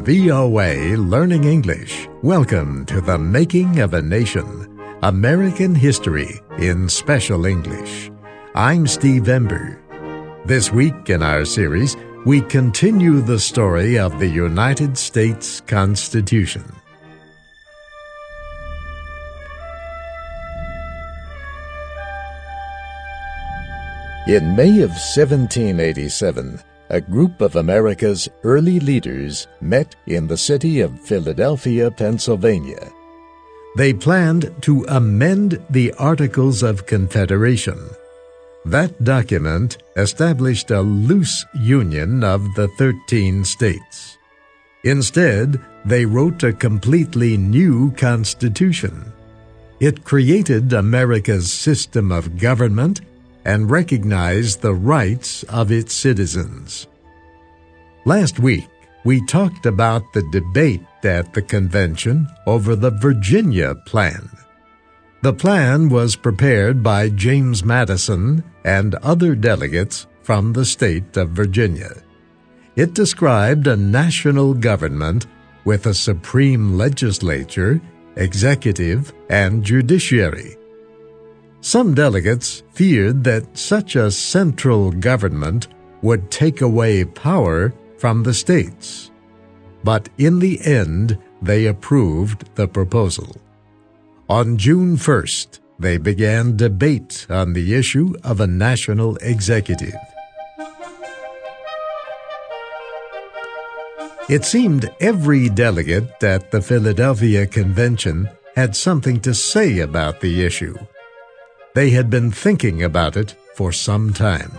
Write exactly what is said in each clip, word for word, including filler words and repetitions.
V O A Learning English. Welcome to the Making of a Nation, American History in Special English. I'm Steve Ember. This week in our series, we continue the story of the United States Constitution. In May of seventeen eighty-seven, a group of America's early leaders met in the city of Philadelphia, Pennsylvania. They planned to amend the Articles of Confederation. That document established a loose union of the thirteen states. Instead, they wrote a completely new constitution. It created America's system of government and recognized the rights of its citizens. Last week, we talked about the debate at the convention over the Virginia Plan. The plan was prepared by James Madison and other delegates from the state of Virginia. It described a national government with a supreme legislature, executive, and judiciary. Some delegates feared that such a central government would take away power from the states. But in the end, they approved the proposal. On June first, they began debate on the issue of a national executive. It seemed every delegate at the Philadelphia Convention had something to say about the issue. They had been thinking about it for some time.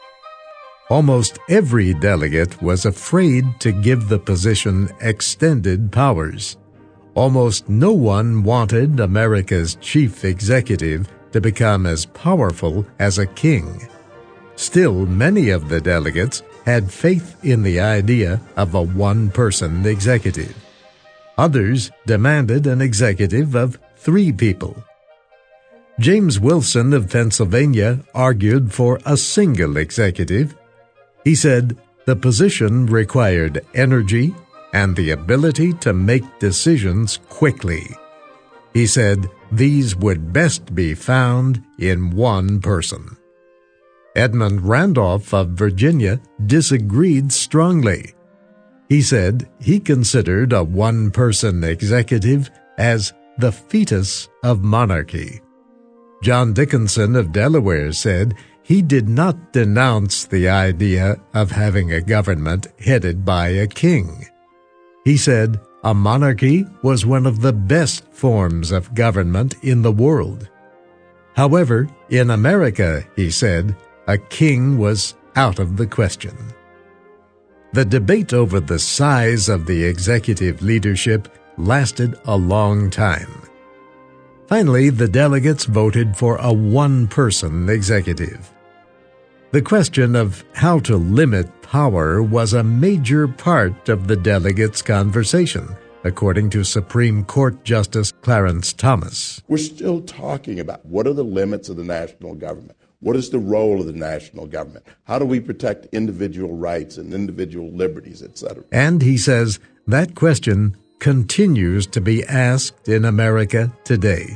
Almost every delegate was afraid to give the position extended powers. Almost no one wanted America's chief executive to become as powerful as a king. Still, many of the delegates had faith in the idea of a one-person executive. Others demanded an executive of three people. James Wilson of Pennsylvania argued for a single executive. He said the position required energy and the ability to make decisions quickly. He said these would best be found in one person. Edmund Randolph of Virginia disagreed strongly. He said he considered a one-person executive as the fetus of monarchy. John Dickinson of Delaware said he did not denounce the idea of having a government headed by a king. He said a monarchy was one of the best forms of government in the world. However, in America, he said, a king was out of the question. The debate over the size of the executive leadership lasted a long time. Finally, the delegates voted for a one-person executive. The question of how to limit power was a major part of the delegates' conversation, according to Supreme Court Justice Clarence Thomas. We're still talking about what are the limits of the national government? What is the role of the national government? How do we protect individual rights and individual liberties, et cetera? And he says that question continues to be asked in America today.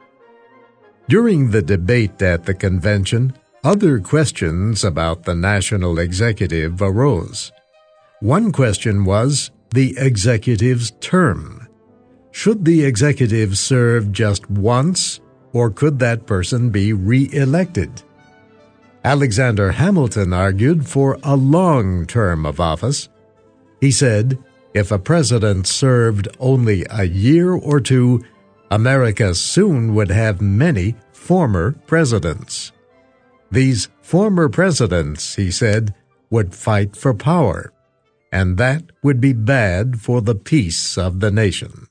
During the debate at the convention, other questions about the national executive arose. One question was the executive's term. Should the executive serve just once, or could that person be re-elected? Alexander Hamilton argued for a long term of office. He said, if a president served only a year or two, America soon would have many former presidents. These former presidents, he said, would fight for power, and that would be bad for the peace of the nation.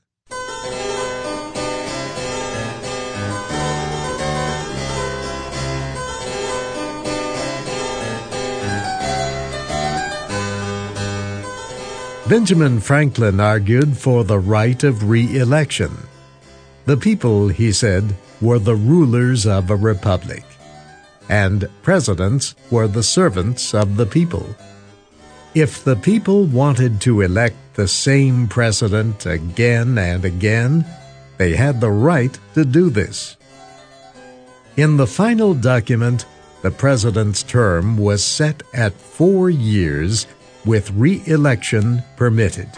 Benjamin Franklin argued for the right of re-election. The people, he said, were the rulers of a republic, and presidents were the servants of the people. If the people wanted to elect the same president again and again, they had the right to do this. In the final document, the president's term was set at four years with re-election permitted.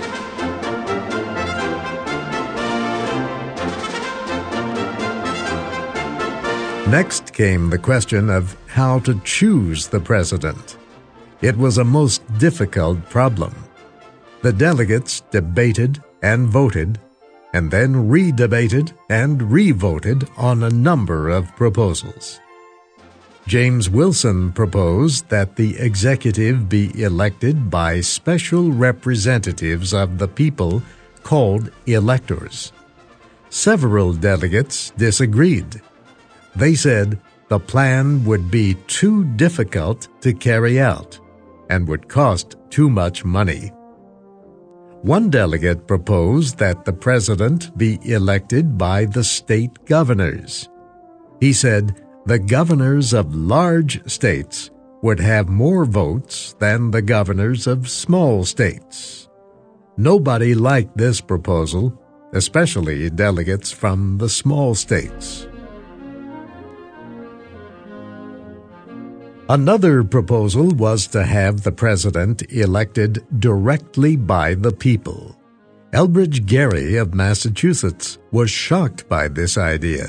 Next came the question of how to choose the president. It was a most difficult problem. The delegates debated and voted, and then re-debated and re-voted on a number of proposals. James Wilson proposed that the executive be elected by special representatives of the people called electors. Several delegates disagreed. They said the plan would be too difficult to carry out and would cost too much money. One delegate proposed that the president be elected by the state governors. He said the governors of large states would have more votes than the governors of small states. Nobody liked this proposal, especially delegates from the small states. Another proposal was to have the president elected directly by the people. Elbridge Gerry of Massachusetts was shocked by this idea.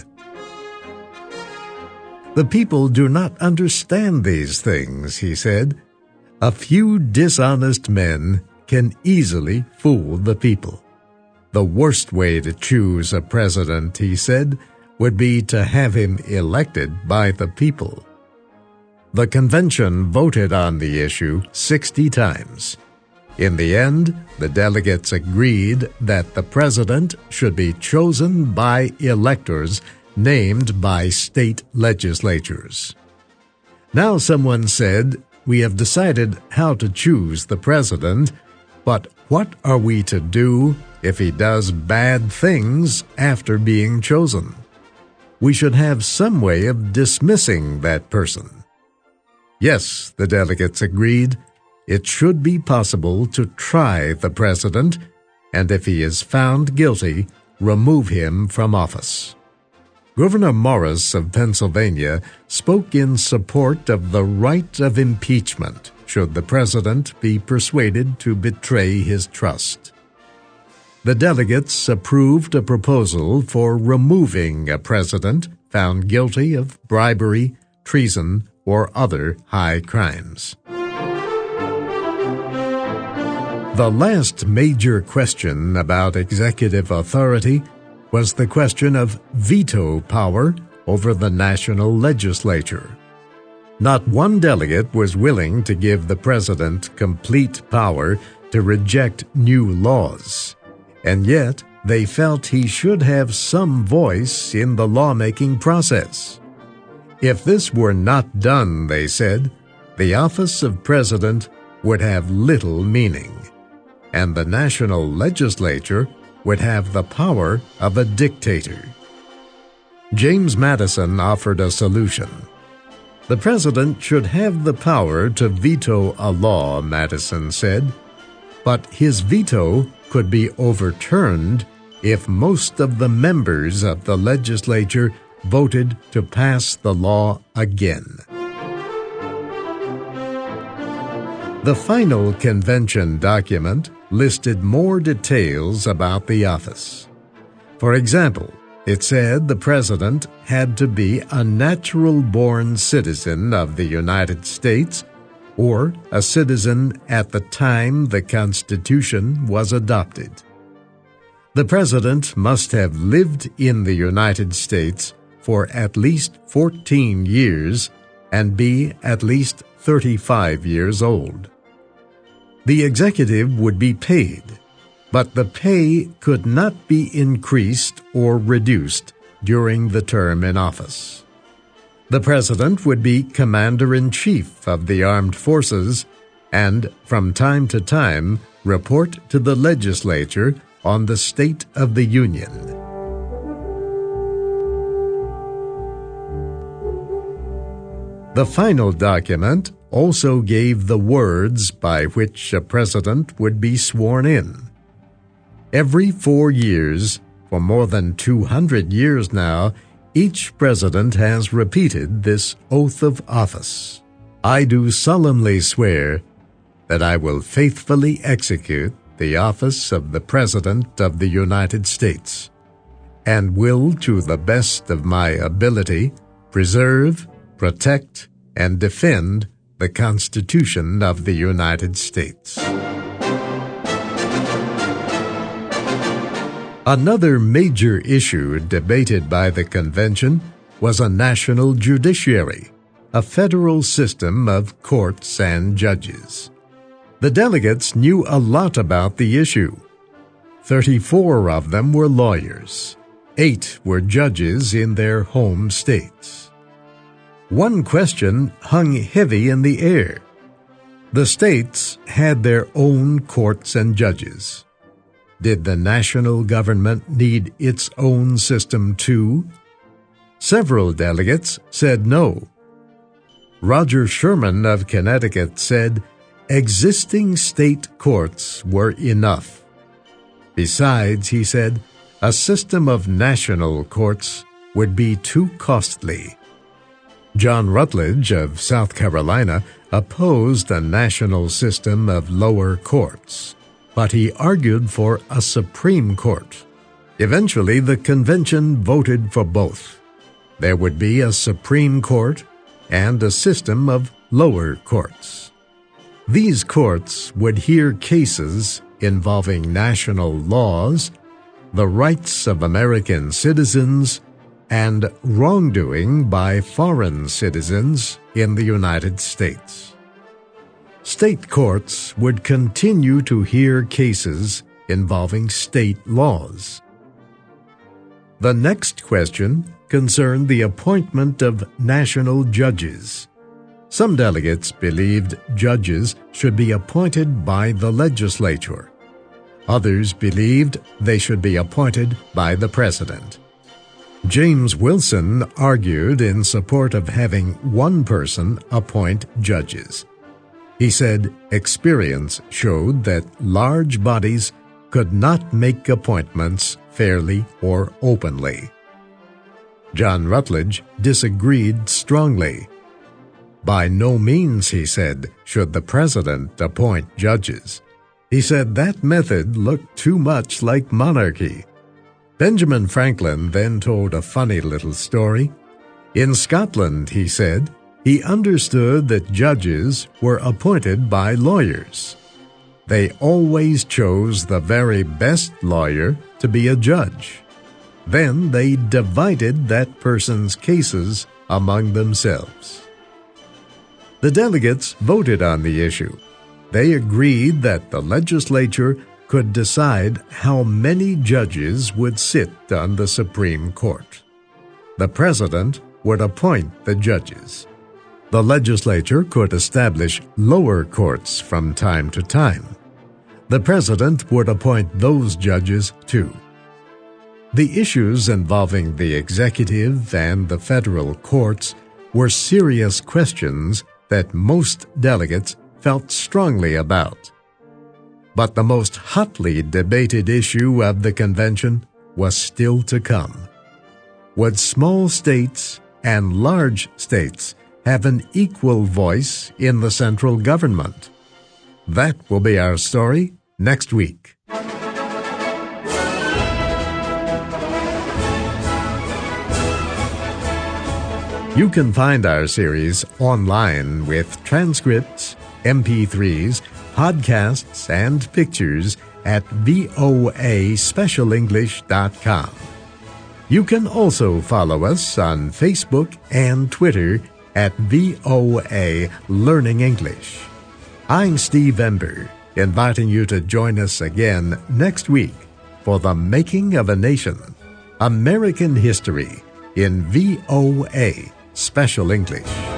The people do not understand these things, he said. A few dishonest men can easily fool the people. The worst way to choose a president, he said, would be to have him elected by the people. The convention voted on the issue sixty times. In the end, the delegates agreed that the president should be chosen by electors named by state legislatures. Now someone said, "We have decided how to choose the president, but what are we to do if he does bad things after being chosen? We should have some way of dismissing that person." Yes, the delegates agreed, it should be possible to try the president, and if he is found guilty, remove him from office. Gouverneur Morris of Pennsylvania spoke in support of the right of impeachment should the president be persuaded to betray his trust. The delegates approved a proposal for removing a president found guilty of bribery, treason, or other high crimes. The last major question about executive authority was the question of veto power over the national legislature. Not one delegate was willing to give the president complete power to reject new laws, and yet they felt he should have some voice in the lawmaking process. If this were not done, they said, the office of president would have little meaning, and the national legislature would have the power of a dictator. James Madison offered a solution. The president should have the power to veto a law, Madison said, but his veto could be overturned if most of the members of the legislature voted to pass the law again. The final convention document listed more details about the office. For example, it said the president had to be a natural-born citizen of the United States or a citizen at the time the Constitution was adopted. The president must have lived in the United States for at least fourteen years and be at least thirty-five years old. The executive would be paid, but the pay could not be increased or reduced during the term in office. The president would be commander-in-chief of the armed forces and, from time to time, report to the legislature on the State of the Union. The final document also gave the words by which a president would be sworn in. Every four years, for more than two hundred years now, each president has repeated this oath of office. I do solemnly swear that I will faithfully execute the office of the President of the United States, and will, to the best of my ability, preserve, protect, and defend the Constitution of the United States. Another major issue debated by the convention was a national judiciary, a federal system of courts and judges. The delegates knew a lot about the issue. Thirty-four of them were lawyers. Eight were judges in their home states. One question hung heavy in the air. The states had their own courts and judges. Did the national government need its own system too? Several delegates said no. Roger Sherman of Connecticut said existing state courts were enough. Besides, he said, a system of national courts would be too costly. John Rutledge of South Carolina opposed a national system of lower courts, but he argued for a Supreme Court. Eventually, the convention voted for both. There would be a Supreme Court and a system of lower courts. These courts would hear cases involving national laws, the rights of American citizens, and wrongdoing by foreign citizens in the United States. State courts would continue to hear cases involving state laws. The next question concerned the appointment of national judges. Some delegates believed judges should be appointed by the legislature. Others believed they should be appointed by the president. James Wilson argued in support of having one person appoint judges. He said experience showed that large bodies could not make appointments fairly or openly. John Rutledge disagreed strongly. By no means, he said, should the president appoint judges. He said that method looked too much like monarchy. Benjamin Franklin then told a funny little story. In Scotland, he said, he understood that judges were appointed by lawyers. They always chose the very best lawyer to be a judge. Then they divided that person's cases among themselves. The delegates voted on the issue. They agreed that the legislature could decide how many judges would sit on the Supreme Court. The president would appoint the judges. The legislature could establish lower courts from time to time. The president would appoint those judges too. The issues involving the executive and the federal courts were serious questions that most delegates felt strongly about. But the most hotly debated issue of the convention was still to come. Would small states and large states have an equal voice in the central government? That will be our story next week. You can find our series online with transcripts, M P threes, podcasts, and pictures at voa special english dot com. You can also follow us on Facebook and Twitter at V O A Learning English. I'm Steve Ember, inviting you to join us again next week for The Making of a Nation, American History in V O A Special English.